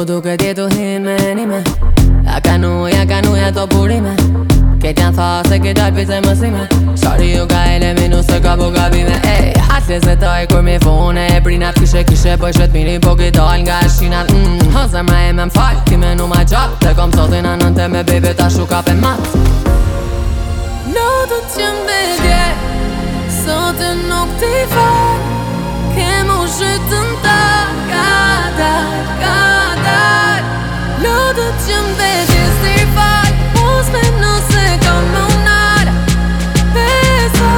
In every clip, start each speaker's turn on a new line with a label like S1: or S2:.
S1: duke t'jetu hin me nime Ja kanuja to burime Ket janë tha se ke dal pise mësime Shari ju ka eleminu se ka po gabime Ej, hasle se taj kur mi fune E prinat kishe po shet miri po ki dal nga shinat Zemra e me m'fall, ti me nu ma gjall Te kom sotin anante me bebe ta shuka pe mat
S2: Notët që mbedje Sotin nuk t'i fall Kem u shëtën ta Ka dal Notët që mbedje s'ti fall Mos me nëse kom më unal Beso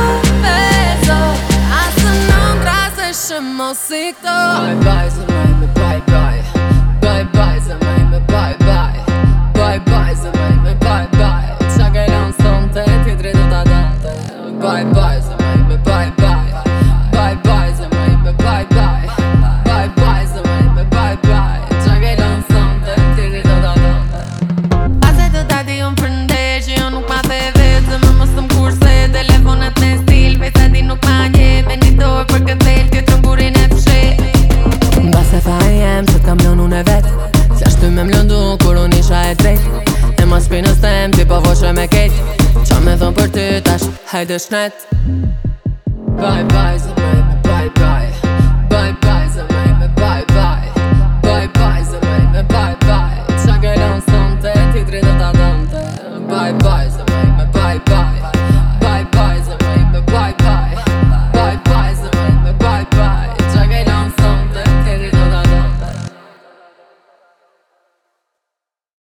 S2: Asë nëndra se shëmo si këto
S1: Bye bye zemra ime bye bye Bye bye zemra ime bye bye Bye bye zemra ime bye bye Qa ke lanë sonte ti drejtë ta dante Bye bye zemra ime bye bye Bye bye zemra ime bye bye Bye bye zemra ime bye bye Qa ke lanë sonte ti drejtë ta dante
S2: Pase të tati unë përnde që jo nuk ma the vetë Zëmë mos të m'kurse telefonat në stil Pesa ti nuk ma nje me një dorë për këtë del Kjo që m'gurin e të she
S1: Base fa e jem që t'kam lënë unë e vetë Se ashtu me m'lëndu kur unë isha e drejt E mos pinës tem ti po voqe me kejt Qa me thonë për ty tash hajde shnet Bye bye zemra ime bye bye Bye bye zemra ime bye bye Bye bye zemra ime bye